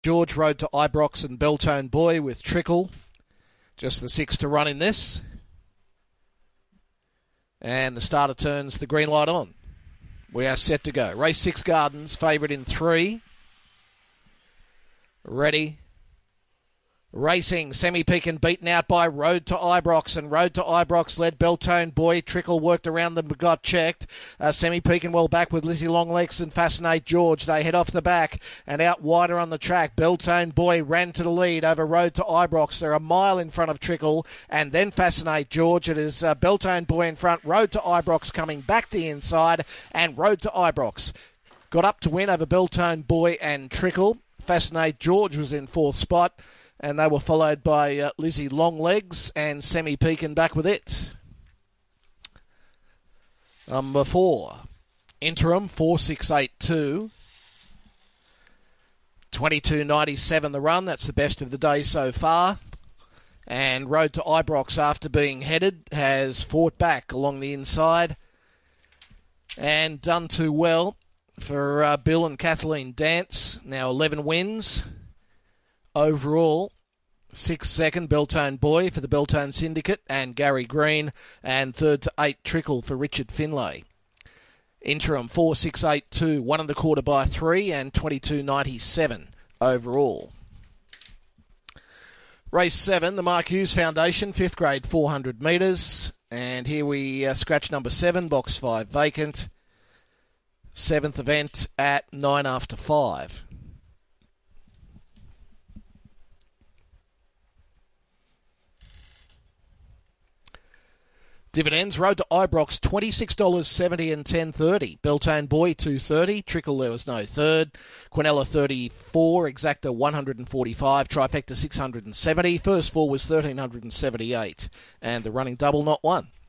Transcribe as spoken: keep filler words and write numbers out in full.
George, Road to Ibrox and Beltone Boy with Trickle. Just the six to run in this. And the starter turns the green light on. We are set to go. Race six Gardens, favourite in three. Ready. Racing, Semi-Pekin beaten out by Road to Ibrox, and Road to Ibrox led Beltone Boy. Trickle worked around them, got checked. Uh, Semi-Pekin well back with Lizzie Longlegs and Fascinate George. They head off the back and out wider on the track. Beltone Boy ran to the lead over Road to Ibrox. They're a mile in front of Trickle and then Fascinate George. It is uh, Beltone Boy in front, Road to Ibrox coming back the inside, and Road to Ibrox got up to win over Beltone Boy and Trickle. Fascinate George was in fourth spot. And they were followed by uh, Lizzie Longlegs and Semi-Pekin back with it. Number four, Interim, four six eight two. twenty-two ninety-seven the run. That's the best of the day so far. And Road to Ibrox, after being headed, has fought back along the inside. And done too well for uh, Bill and Kathleen Dance. Now eleven wins. Overall, sixth second, Beltone Boy for the Beltone Syndicate and Gary Green, and third to eight, Trickle for Richard Finlay. Interim, four six eight two, one and a quarter by three, and twenty-two ninety-seven overall. Race seven, the Mark Hughes Foundation, fifth grade, four hundred metres. And here we uh, scratch number seven, box five vacant. Seventh event at nine after five. Dividends, Road to Ibrox, twenty-six dollars seventy and ten thirty. Beltone Boy, two thirty. Trickle, there was no third. Quinella, thirty-four. Exacta, one hundred forty-five. Trifecta, six hundred seventy. First four was one thousand three hundred seventy-eight. And the running double, not one.